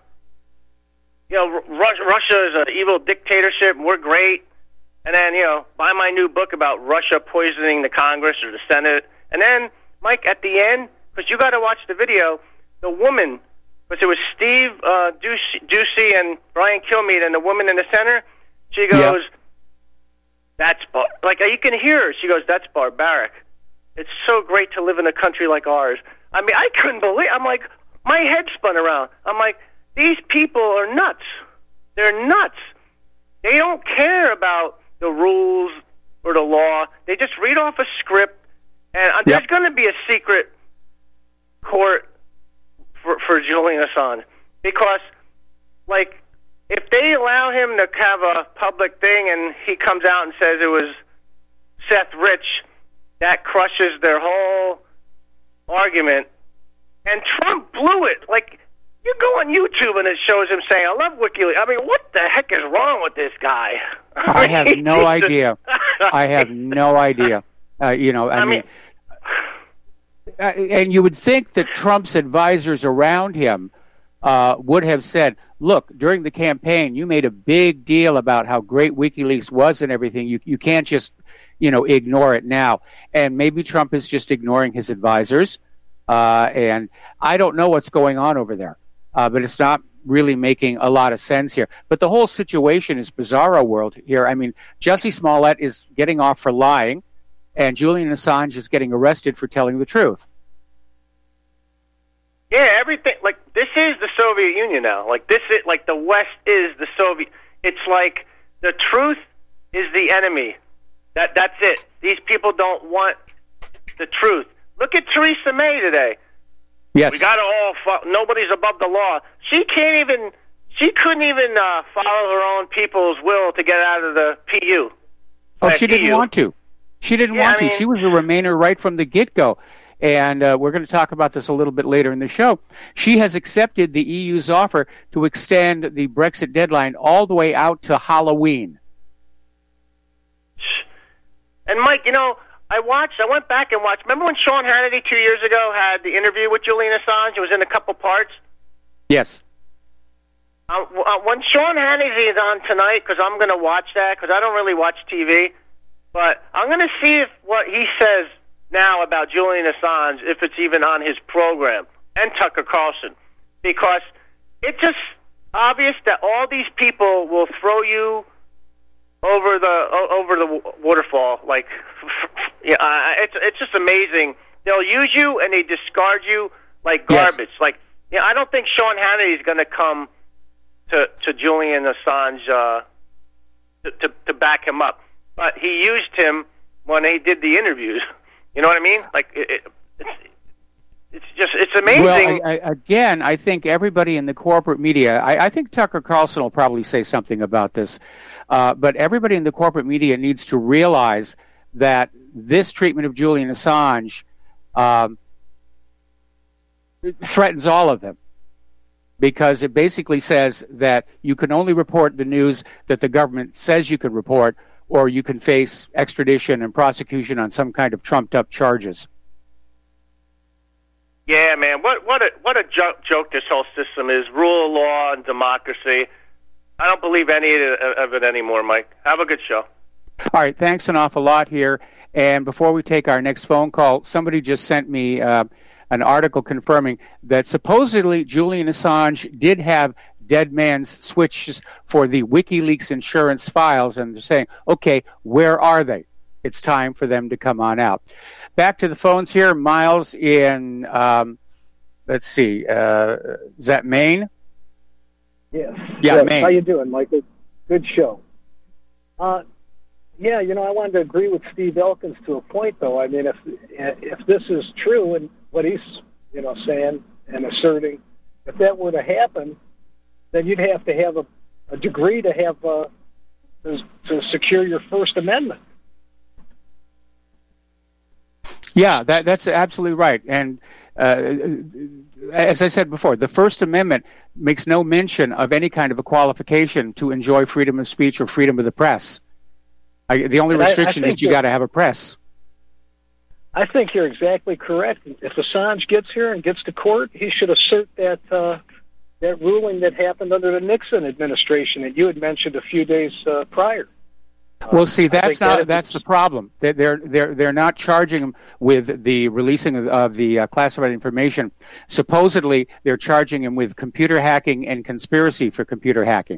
Speaker 13: You know, Russia, Russia is an evil dictatorship, and we're great. And then, you know, buy my new book about Russia poisoning the Congress or the Senate. And then, Mike, at the end, because you got to watch the video, the woman, because it was Steve uh, Ducey, Ducey and Brian Kilmeade, and the woman in the center, she goes, yeah. that's, bar-. like, you can hear her. She goes, that's barbaric. It's so great to live in a country like ours. I mean, I couldn't believe. I'm like, my head spun around. I'm like, these people are nuts. They're nuts. They don't care about the rules or the law. They just read off a script, and uh, yep. there's going to be a secret court for, for Julian Assange because, like, if they allow him to have a public thing and he comes out and says it was Seth Rich, that crushes their whole argument. And Trump blew it. Like, you go on YouTube and it shows him saying, I love WikiLeaks. I mean, what the heck is wrong with this guy?
Speaker 3: I have no idea. I have no idea. Uh, you know, I, I mean, mean uh, and you would think that Trump's advisors around him uh, would have said, look, during the campaign, you made a big deal about how great WikiLeaks was and everything. You, you can't just, you know, ignore it now. And maybe Trump is just ignoring his advisors. Uh, and I don't know what's going on over there, uh, but it's not really making a lot of sense here. But the whole situation is bizarro world here. I mean, Jussie Smollett is getting off for lying, and Julian Assange is getting arrested for telling the truth.
Speaker 13: Yeah, everything, like, this is the Soviet Union now. Like, this is, like, the West is the Soviet. It's like the truth is the enemy. That That's it. These people don't want the truth. Look at Theresa May today.
Speaker 3: Yes.
Speaker 13: We got to all, fo- nobody's above the law. She can't even, she couldn't even uh, follow her own people's will to get out of the P U.
Speaker 3: Oh, she didn't want to. She didn't
Speaker 13: yeah,
Speaker 3: want
Speaker 13: I mean,
Speaker 3: to. She was a Remainer right from the get-go. And uh, we're going to talk about this a little bit later in the show. She has accepted the E U's offer to extend the Brexit deadline all the way out to Halloween.
Speaker 13: And, Mike, you know, I watched, I went back and watched. Remember when Sean Hannity two years ago had the interview with Julian Assange? It was in a couple parts.
Speaker 3: Yes.
Speaker 13: Uh, uh, when Sean Hannity is on tonight, because I'm going to watch that, because I don't really watch T V, but I'm going to see if what he says now about Julian Assange, if it's even on his program, and Tucker Carlson, because it's just obvious that all these people will throw you over the over the waterfall. Like, yeah, uh, it's it's just amazing. They'll use you and they discard you like garbage. Yes. Like, yeah, I don't think Sean Hannity is going to come to to Julian Assange uh, to, to to back him up, but he used him when he did the interviews. You know what I mean? Like, it, it, it's it's amazing.
Speaker 3: Well, I, I, again, I think everybody in the corporate media, I, I think Tucker Carlson will probably say something about this, uh, but everybody in the corporate media needs to realize that this treatment of Julian Assange um, threatens all of them, because it basically says that you can only report the news that the government says you can report, or you can face extradition and prosecution on some kind of trumped-up charges.
Speaker 13: Yeah, man, what what a what a joke, joke this whole system is. Rule of law and democracy. I don't believe any of it anymore, Mike. Have a good show.
Speaker 3: All right, thanks an awful lot here. And before we take our next phone call, somebody just sent me uh, an article confirming that supposedly Julian Assange did have dead man's switches for the WikiLeaks insurance files, and they're saying, okay, where are they? It's time for them to come on out. Back to the phones here. Miles in, um, let's see, uh, is that Maine?
Speaker 14: Yes.
Speaker 3: Yeah,
Speaker 14: yes.
Speaker 3: Maine.
Speaker 14: How you doing, Michael? Good show. Uh, yeah, you know, I wanted to agree with Steve Elkins to a point, though. I mean, if if this is true and what he's, you know, saying and asserting, if that were to happen, then you'd have to have a, a degree to have uh, to, to secure your First Amendment.
Speaker 3: Yeah, that, that's absolutely right. And uh, as I said before, the First Amendment makes no mention of any kind of a qualification to enjoy freedom of speech or freedom of the press. I, the only
Speaker 14: And I- I
Speaker 3: restriction
Speaker 14: think
Speaker 3: is you
Speaker 14: that-
Speaker 3: got to have a press.
Speaker 14: I think you're exactly correct. If Assange gets here and gets to court, he should assert that uh, that ruling that happened under the Nixon administration that you had mentioned a few days uh, prior.
Speaker 3: Well, see,
Speaker 14: I
Speaker 3: that's
Speaker 14: think
Speaker 3: not
Speaker 14: that
Speaker 3: that's the problem. They're they're they're, they're not charging him with the releasing of, of the uh, classified information. Supposedly, they're charging him with computer hacking and conspiracy for computer hacking.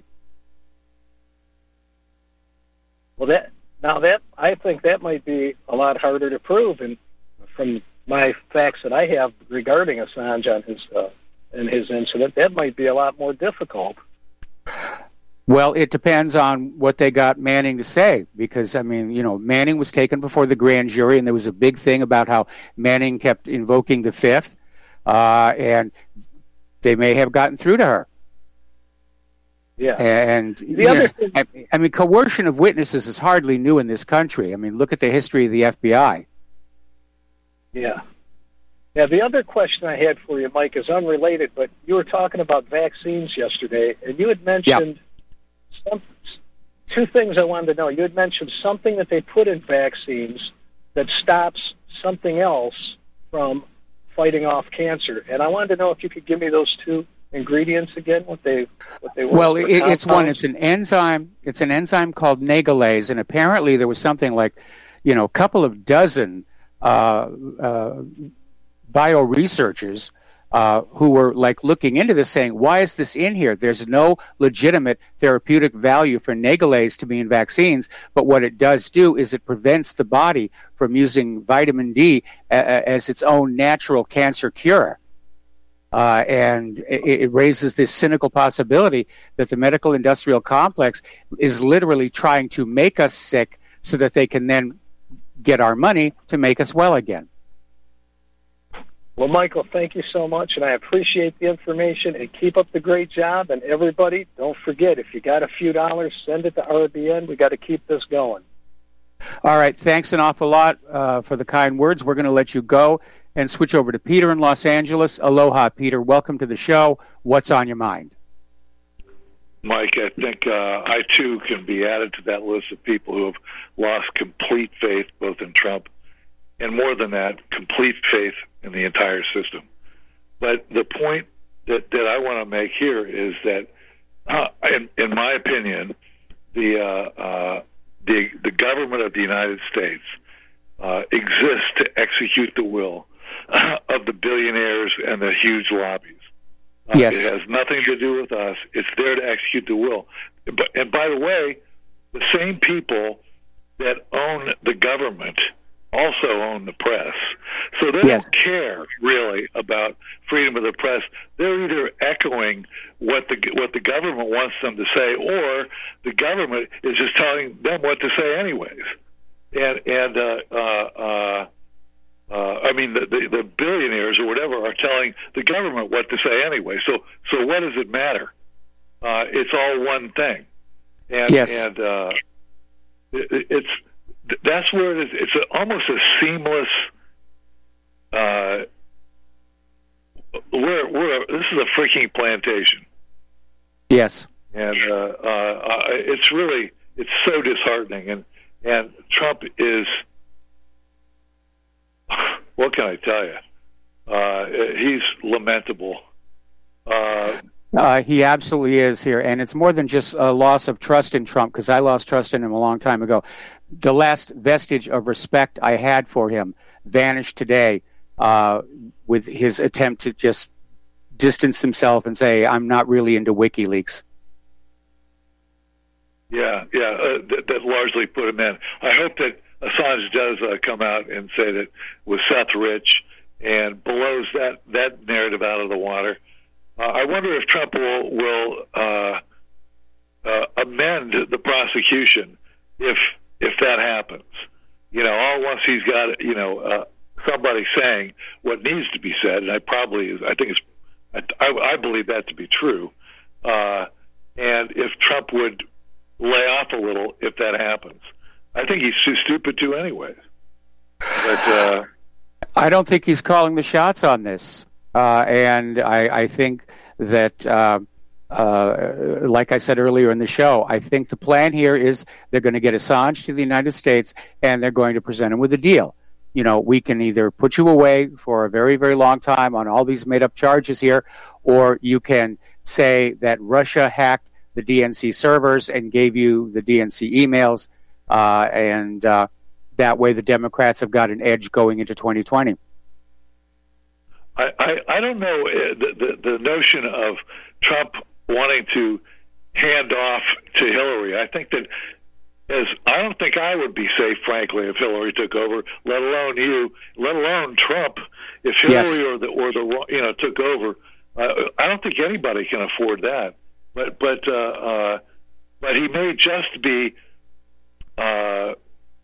Speaker 14: Well, that now that I think that might be a lot harder to prove, and from my facts that I have regarding Assange on his uh, and his incident, that might be a lot more difficult.
Speaker 3: Well, it depends on what they got Manning to say, because, I mean, you know, Manning was taken before the grand jury, and there was a big thing about how Manning kept invoking the Fifth, uh, and they may have gotten through to her.
Speaker 14: Yeah.
Speaker 3: And,
Speaker 14: The
Speaker 3: you
Speaker 14: other
Speaker 3: know,
Speaker 14: thing-
Speaker 3: I, I mean, coercion of witnesses is hardly new in this country. I mean, look at the history of the F B I.
Speaker 14: Yeah. Yeah, the other question I had for you, Mike, is unrelated, but you were talking about vaccines yesterday, and you had mentioned some, two things I wanted to know. You had mentioned something that they put in vaccines that stops something else from fighting off cancer, and I wanted to know if you could give me those two ingredients again, what they what they were.
Speaker 3: Well,
Speaker 14: what
Speaker 3: it, it's one.
Speaker 14: compounds?
Speaker 3: It's an enzyme. It's an enzyme called nagalase, and apparently there was something like, you know, a couple of dozen uh, uh, bio researchers uh, who were like looking into this, saying, "Why is this in here? There's no legitimate therapeutic value for nagalase to be in vaccines, but what it does do is it prevents the body from using vitamin D a- as its own natural cancer cure." Uh, and it, it raises this cynical possibility that the medical industrial complex is literally trying to make us sick so that they can then get our money to make us well again.
Speaker 14: Well, Michael, thank you so much, and I appreciate the information, and keep up the great job. And everybody, don't forget, if you got a few dollars, send it to R B N. We got to keep this going.
Speaker 3: All right, thanks an awful lot uh, for the kind words. We're going to let you go and switch over to Peter in Los Angeles. Aloha, Peter. Welcome to the show. What's on your mind?
Speaker 15: Mike, I think uh, I, too, can be added to that list of people who have lost complete faith both in Trump and, more than that, complete faith in the entire system. But the point that, that I want to make here is that, uh, in, in my opinion, the, uh, uh, the, the government of the United States uh, exists to execute the will of the billionaires and the huge lobbies. Uh,
Speaker 3: Yes.
Speaker 15: It has nothing to do with us. It's there to execute the will. But, and by the way, the same people that own the government also own the press. So they
Speaker 3: Yes.
Speaker 15: don't care really about freedom of the press. They're either echoing what the what the government wants them to say, or the government is just telling them what to say anyways. And and uh, uh, uh, uh, I mean, the, the, the billionaires or whatever are telling the government what to say anyway. So, so what does it matter? Uh, it's all one thing, and
Speaker 3: yes.
Speaker 15: and uh, it, it's that's where it is. It's a, almost a seamless. Uh, we're we're this is a freaking plantation.
Speaker 3: Yes,
Speaker 15: and uh, uh, it's really it's so disheartening, and and Trump is. What can I tell you? Uh, he's lamentable. Uh,
Speaker 3: uh, he absolutely is here, and it's more than just a loss of trust in Trump, because I lost trust in him a long time ago. The last vestige of respect I had for him vanished today uh, with his attempt to just distance himself and say, I'm not really into WikiLeaks.
Speaker 15: Yeah, yeah, uh, that, that largely put him in. I hope that Assange does uh, come out and say that with Seth Rich and blows that, that narrative out of the water. Uh, I wonder if Trump will, will uh, uh, amend the prosecution if if that happens. You know, all once he's got you know uh, somebody saying what needs to be said, and I probably I think it's I, I believe that to be true. Uh, and if Trump would lay off a little if that happens. I think he's too stupid to anyways. But uh,
Speaker 3: I don't think he's calling the shots on this. Uh, and I, I think that, uh, uh, like I said earlier in the show, I think the plan here is they're going to get Assange to the United States and they're going to present him with a deal. You know, we can either put you away for a very, very long time on all these made-up charges here, or you can say that Russia hacked the D N C servers and gave you the D N C emails. Uh, and uh, that way the Democrats have got an edge going into twenty twenty.
Speaker 15: I, I, I don't know the, the, the notion of Trump wanting to hand off to Hillary. I think that as I don't think I would be safe, frankly, if Hillary took over, let alone you, let alone Trump. If Hillary
Speaker 3: yes.
Speaker 15: or the or the you know took over, uh, I don't think anybody can afford that. But but uh, uh, but he may just be. Uh,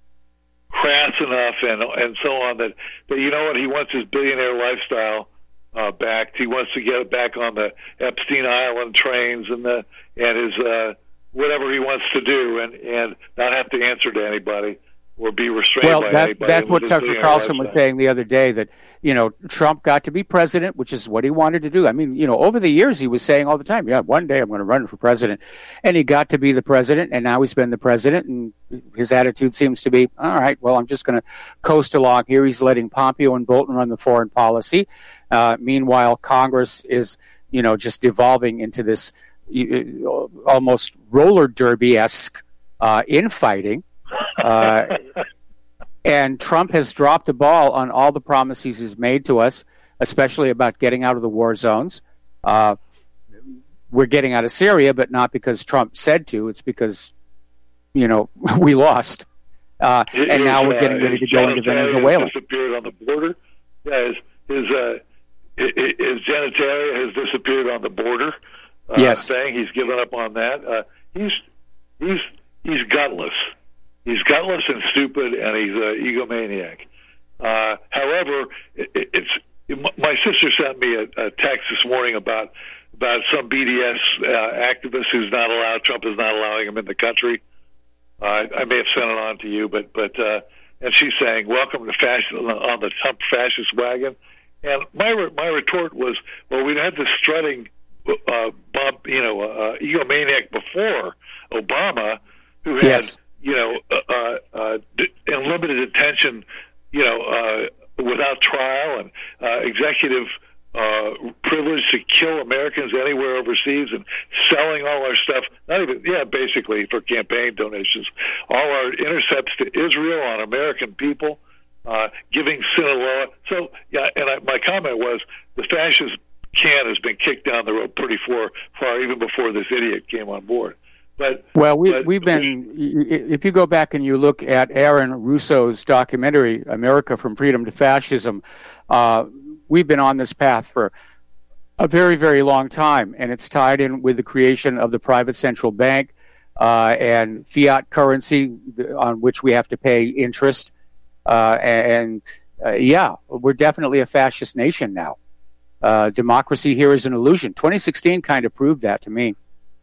Speaker 15: crass enough and and so on that, that you know what, he wants his billionaire lifestyle uh, back. He wants to get back on the Epstein Island trains and the and his uh, whatever he wants to do and, and not have to answer to anybody or be restrained
Speaker 3: well,
Speaker 15: by
Speaker 3: that,
Speaker 15: anybody.
Speaker 3: that's what Tucker Carlson was saying the other day, that, you know, Trump got to be president, which is what he wanted to do. I mean, you know, over the years he was saying all the time, yeah, one day I'm going to run for president. And he got to be the president, and now he's been the president, and his attitude seems to be, all right, well, I'm just going to coast along here. He's letting Pompeo and Bolton run the foreign policy. Uh, meanwhile, Congress is, you know, just devolving into this uh, almost roller derby-esque uh, infighting. Uh, and Trump has dropped the ball on all the promises he's made to us, especially about getting out of the war zones. Uh, we're getting out of Syria, but not because Trump said to. It's because, you know, we lost. Uh, and
Speaker 15: his,
Speaker 3: now we're getting
Speaker 15: uh,
Speaker 3: ready to go into Venezuela.
Speaker 15: Has disappeared on the border. Yeah, his his, uh, his genitalia has disappeared on the border. Uh,
Speaker 3: yes,
Speaker 15: saying he's given up on that. Uh, he's he's he's gutless. He's gutless and stupid, and he's an egomaniac. Uh, however, it, it's it, my sister sent me a, a text this morning about about some B D S uh, activist who's not allowed. Trump is not allowing him in the country. Uh, I, I may have sent it on to you, but but uh, and she's saying, "Welcome to fascist on the Trump fascist wagon." And my my retort was, "Well, we had this strutting, uh, Bob, you know, uh, egomaniac before Obama, who had."
Speaker 3: Yes.
Speaker 15: You know, uh, uh, unlimited attention, you know, uh, without trial and uh, executive uh, privilege to kill Americans anywhere overseas and selling all our stuff, not even, yeah, basically for campaign donations, all our intercepts to Israel on American people, uh, giving Sinaloa. So, yeah, and I, my comment was the fascist can has been kicked down the road pretty far, far even before this idiot came on board. But,
Speaker 3: well, we,
Speaker 15: but,
Speaker 3: we've been, if you go back and you look at Aaron Russo's documentary, America from Freedom to Fascism, uh, we've been on this path for a very, very long time, and it's tied in with the creation of the private central bank uh, and fiat currency on which we have to pay interest. Uh, and uh, yeah, we're definitely a fascist nation now. Uh, democracy here is an illusion. twenty sixteen kind of proved that to me.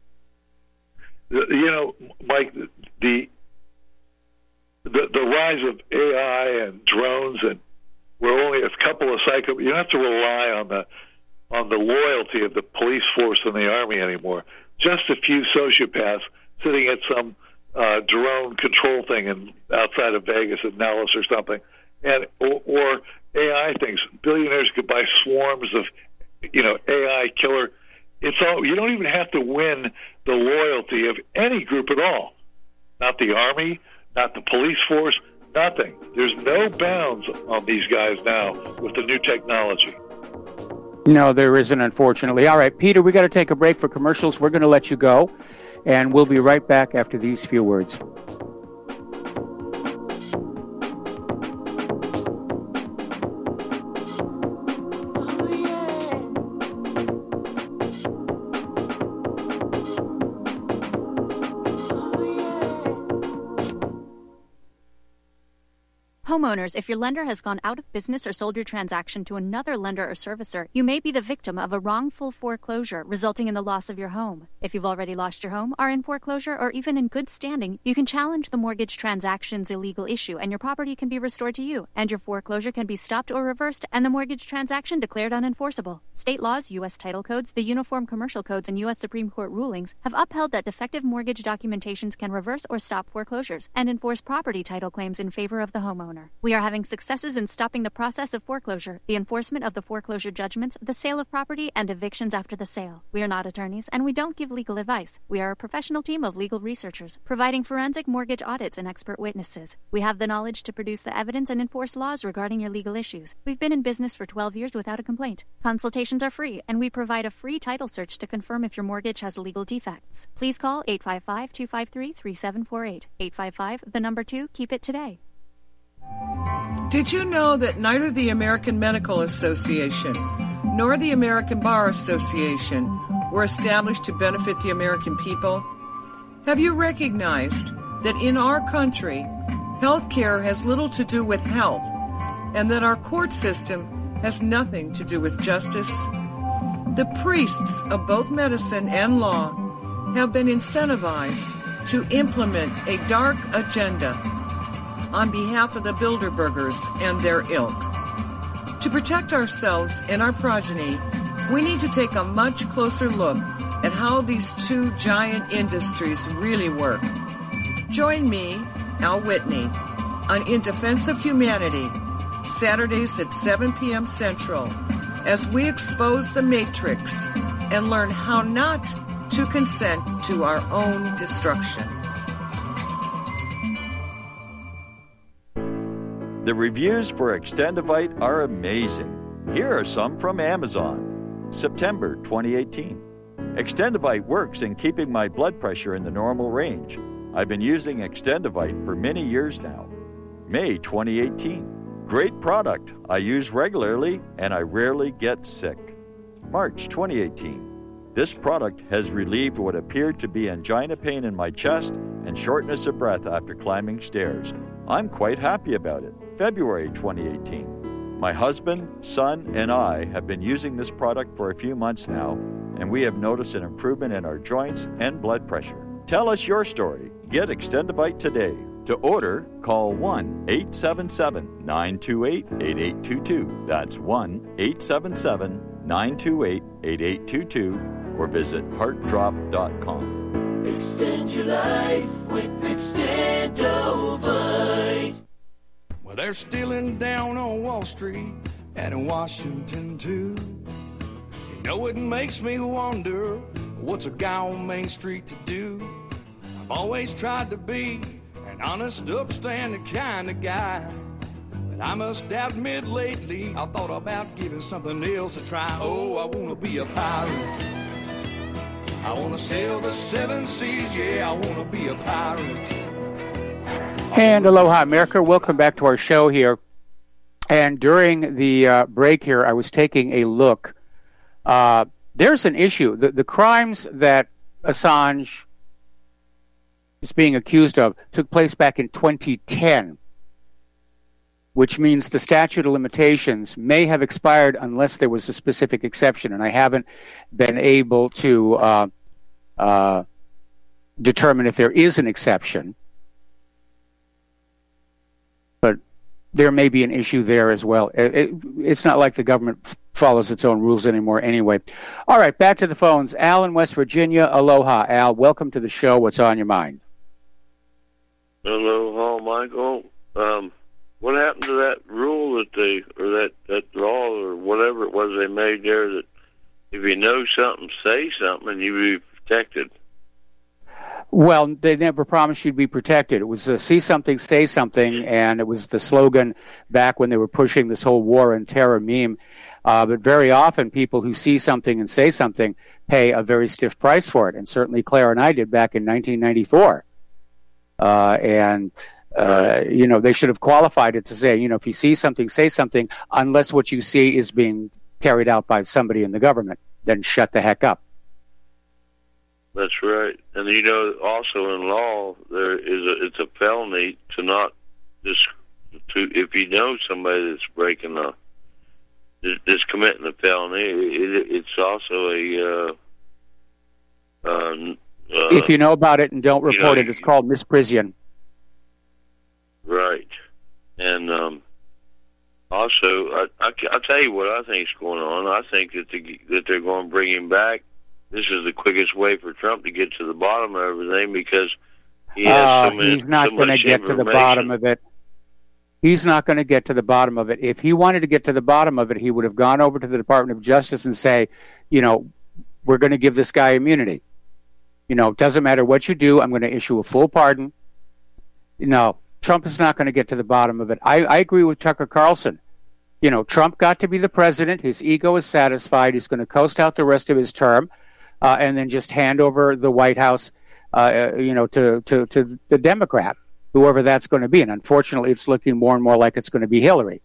Speaker 15: You know, Mike, the the, the rise of A I and drones, and we're only a couple of psycho. You don't have to rely on the on the loyalty of the police force and the army anymore. Just a few sociopaths sitting at some uh, drone control thing in, outside of Vegas at Nellis or something, and or, or A I things. Billionaires could buy swarms of, you know, A I killer. It's all. You don't even have to win the loyalty of any group at all. Not the army, not the police force, nothing. There's no bounds on these guys now with the new technology.
Speaker 3: No, there isn't, unfortunately. All right, Peter, we got to take a break for commercials. We're going to let you go, and we'll be right back after these few words.
Speaker 16: Homeowners, if your lender has gone out of business or sold your transaction to another lender or servicer, you may be the victim of a wrongful foreclosure, resulting in the loss of your home. If you've already lost your home, are in foreclosure, or even in good standing, you can challenge the mortgage transaction's illegal issue, and your property can be restored to you, and your foreclosure can be stopped or reversed, and the mortgage transaction declared unenforceable. State laws, U S title codes, the Uniform Commercial Codes, and U S Supreme Court rulings have upheld that defective mortgage documentations can reverse or stop foreclosures and enforce property title claims in favor of the homeowner. We are having successes in stopping the process of foreclosure, the enforcement of the foreclosure judgments, the sale of property, and evictions after the sale. We are not attorneys, and we don't give legal advice. We are a professional team of legal researchers, providing forensic mortgage audits and expert witnesses. We have the knowledge to produce the evidence and enforce laws regarding your legal issues. We've been in business for twelve years without a complaint. Consultations are free, and we provide a free title search to confirm if your mortgage has legal defects. Please call eight five five, two five three, three seven four eight. eight five five, the number two, keep it today.
Speaker 17: Did you know that neither the American Medical Association nor the American Bar Association were established to benefit the American people? Have you recognized that in our country, health care has little to do with health, and that our court system has nothing to do with justice? The priests of both medicine and law have been incentivized to implement a dark agenda on behalf of the Bilderbergers and their ilk. To protect ourselves and our progeny, we need to take a much closer look at how these two giant industries really work. Join me, Al Whitney, on In Defense of Humanity, Saturdays at seven p.m. Central, as we expose the Matrix and learn how not to consent to our own destruction.
Speaker 18: The reviews for Extendivite are amazing. Here are some from Amazon. September twenty eighteen. Extendivite works in keeping my blood pressure in the normal range. I've been using Extendivite for many years now. May twenty eighteen. Great product. I use regularly and I rarely get sick. March twenty eighteen. This product has relieved what appeared to be angina pain in my chest and shortness of breath after climbing stairs. I'm quite happy about it. February twenty eighteen. My husband, son, and I have been using this product for a few months now, and we have noticed an improvement in our joints and blood pressure. Tell us your story. Get Extendivite today. To order, call one eight seven seven, nine two eight, eight eight two two. That's one eight seven seven, nine two eight, eight eight two two, or visit heart drop dot com.
Speaker 12: Extend your life with Extendovite.
Speaker 19: Well, they're stealing down on Wall Street and in Washington, too. You know, it makes me wonder, what's a guy on Main Street to do? I've always tried to be an honest, upstanding kind of guy. But I must admit lately, I thought about giving something else a try. Oh, I want to be a pirate. I want to sail the seven seas, yeah, I want to be a pirate.
Speaker 3: And aloha, America. Welcome back to our show here. And during the uh, break here, I was taking a look. Uh, there's an issue. The, the crimes that Assange is being accused of took place back in twenty ten. which means the statute of limitations may have expired unless there was a specific exception. And I haven't been able to uh, uh, determine if there is an exception. But there may be an issue there as well. It, it, it's not like the government follows its own rules anymore anyway. All right, back to the phones. Al in West Virginia. Aloha, Al. Welcome to the show. What's on your mind?
Speaker 20: Aloha, Michael. Um, what happened to that rule that they, or that, that law or whatever it was they made there that if you know something, say something and you be protected?
Speaker 3: Well, they never promised you'd be protected. It was uh, see something, say something, and it was the slogan back when they were pushing this whole war on terror meme. Uh, but very often people who see something and say something pay a very stiff price for it, and certainly Claire and I did back in nineteen ninety-four. Uh, and, uh, you know, they should have qualified it to say, you know, if you see something, say something, unless what you see is being carried out by somebody in the government, then shut the heck up.
Speaker 20: That's right. And, you know, also in law, there is a, it's a felony to not, just to, if you know somebody that's breaking the, that's committing a felony, it, it's also a, uh, uh, uh,
Speaker 3: if you know about it and don't report you know, it, it's called misprision.
Speaker 20: Right. And um, also, I, I, I'll tell you what I think is going on. I think that, the, that they're going to bring him back. This is the quickest way for Trump to get to the bottom of everything because he has
Speaker 3: uh,
Speaker 20: so many,
Speaker 3: he's not
Speaker 20: so
Speaker 3: going to get to the bottom of it. He's not going to get to the bottom of it. If he wanted to get to the bottom of it, he would have gone over to the Department of Justice and say, you know, we're going to give this guy immunity. You know, it doesn't matter what you do. I'm going to issue a full pardon. No, Trump is not going to get to the bottom of it. I, I agree with Tucker Carlson. You know, Trump got to be the president. His ego is satisfied. He's going to coast out the rest of his term. Uh, and then just hand over the White House, uh, you know, to, to, to the Democrat, whoever that's going to be. And unfortunately, it's looking more and more like it's going to be Hillary.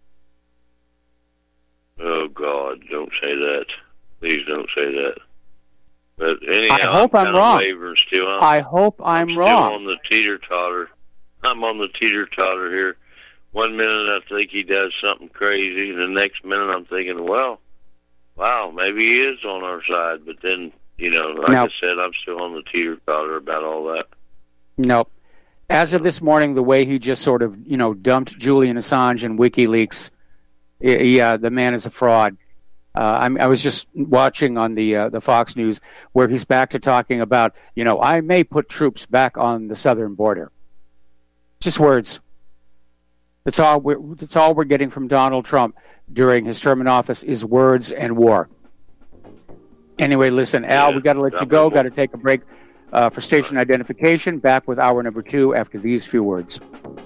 Speaker 20: Oh, God, don't say that. Please don't say that. But anyhow,
Speaker 3: I hope I'm,
Speaker 20: I'm
Speaker 3: wrong.
Speaker 20: Still. I'm,
Speaker 3: I hope I'm,
Speaker 20: I'm
Speaker 3: wrong.
Speaker 20: Still on the teeter-totter. I'm on the teeter-totter here. One minute I think he does something crazy, and the next minute I'm thinking, well, wow, maybe he is on our side. But then, you know, like
Speaker 3: no.
Speaker 20: I said, I'm still on the teeter-totter about all that.
Speaker 3: No. As of this morning, the way he just sort of, you know, dumped Julian Assange and WikiLeaks, yeah, the man is a fraud. Uh, I'm, I was just watching on the uh, the Fox News where he's back to talking about, you know, I may put troops back on the southern border. Just words. That's all we're, that's all we're getting from Donald Trump during his term in office is words and war. Anyway, listen, Al, we got to let you go. Got to take a break uh, for station identification. Back with hour number two after these few words.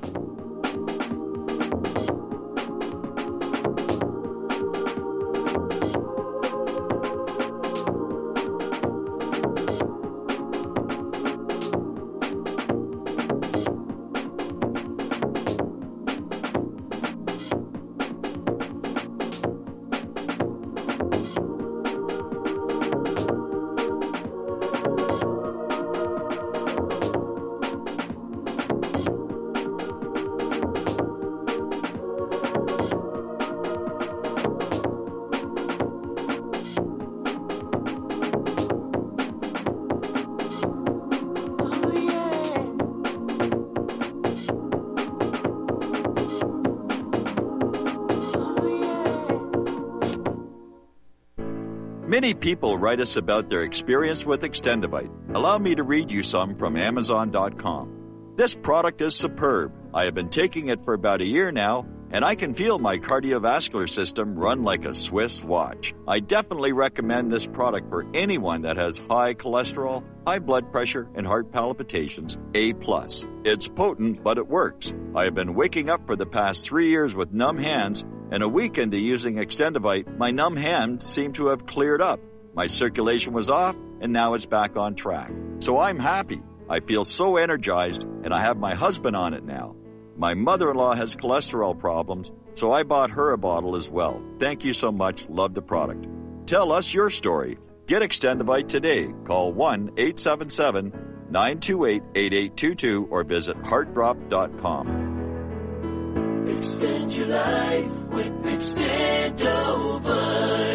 Speaker 18: Many people write us about their experience with Extendivite. Allow me to read you some from Amazon dot com. This product is superb. I have been taking it for about a year now, and I can feel my cardiovascular system run like a Swiss watch. I definitely recommend this product for anyone that has high cholesterol, high blood pressure, and heart palpitations, A plus. It's potent, but it works. I have been waking up for the past three years with numb hands, and a week into using Extendivite, my numb hands seem to have cleared up. My circulation was off, and now it's back on track. So I'm happy. I feel so energized, and I have my husband on it now. My mother-in-law has cholesterol problems, so I bought her a bottle as well. Thank you so much. Love the product. Tell us your story. Get Extendivite today. Call one eight seven seven, nine two eight, eight eight two two or visit heart drop dot com.
Speaker 12: Extend your life with Extendovite.